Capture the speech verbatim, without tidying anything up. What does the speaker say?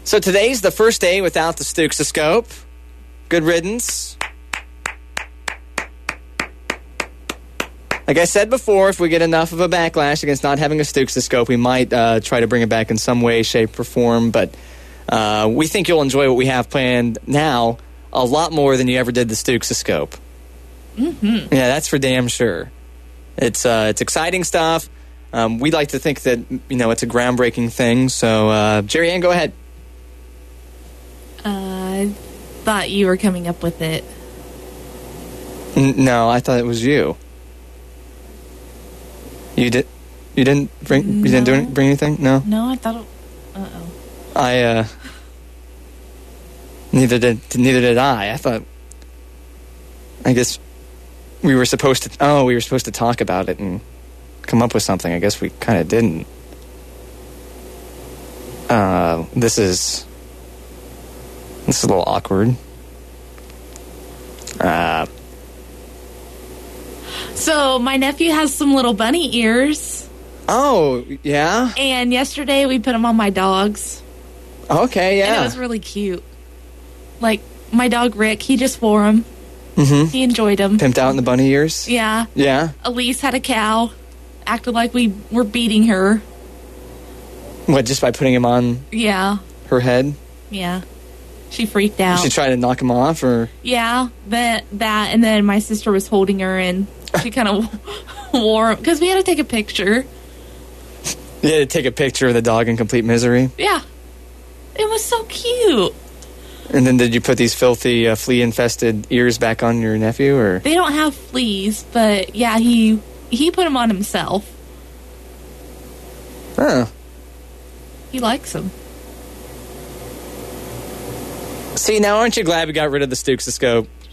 So today's the first day without the Stooksoscope. Good riddance. Like I said before, if we get enough of a backlash against not having a Stooksoscope, we might uh, try to bring it back in some way, shape, or form. But uh, we think you'll enjoy what we have planned now a lot more than you ever did the Stooksoscope. Mm-hmm. Yeah, that's for damn sure. It's uh, it's exciting stuff. Um, we like to think that, you know, it's a groundbreaking thing. So, uh, Jerry Ann, go ahead. I thought you were coming up with it. N- no, I thought it was you. You did. You didn't bring. You No. didn't do any, bring anything. No. No, I thought it... Uh-oh. I. uh... Neither did. Neither did I. I thought. I guess we were supposed to. Oh, we were supposed to talk about it and come up with something. I guess we kind of didn't. Uh, this is. This is a little awkward. Uh. So, my nephew has some little bunny ears. Oh, yeah? And yesterday we put them on my dogs. Okay, yeah. And it was really cute. Like, my dog Rick, he just wore them. Mm-hmm. He enjoyed them. Pimped out in the bunny ears? Yeah. Yeah? Elise had a cow. Acted like we were beating her. What, just by putting him on Yeah. her head? Yeah. She freaked out. She tried to knock him off, or? Yeah, that, that, and then my sister was holding her, and she kind of wore him. Because we had to take a picture. You had to take a picture of the dog in complete misery? Yeah. It was so cute. And then did you put these filthy, uh, flea-infested ears back on your nephew, or? They don't have fleas, but yeah, he he put them on himself. Oh. He likes them. See, now aren't you glad we got rid of the Stooksoscope?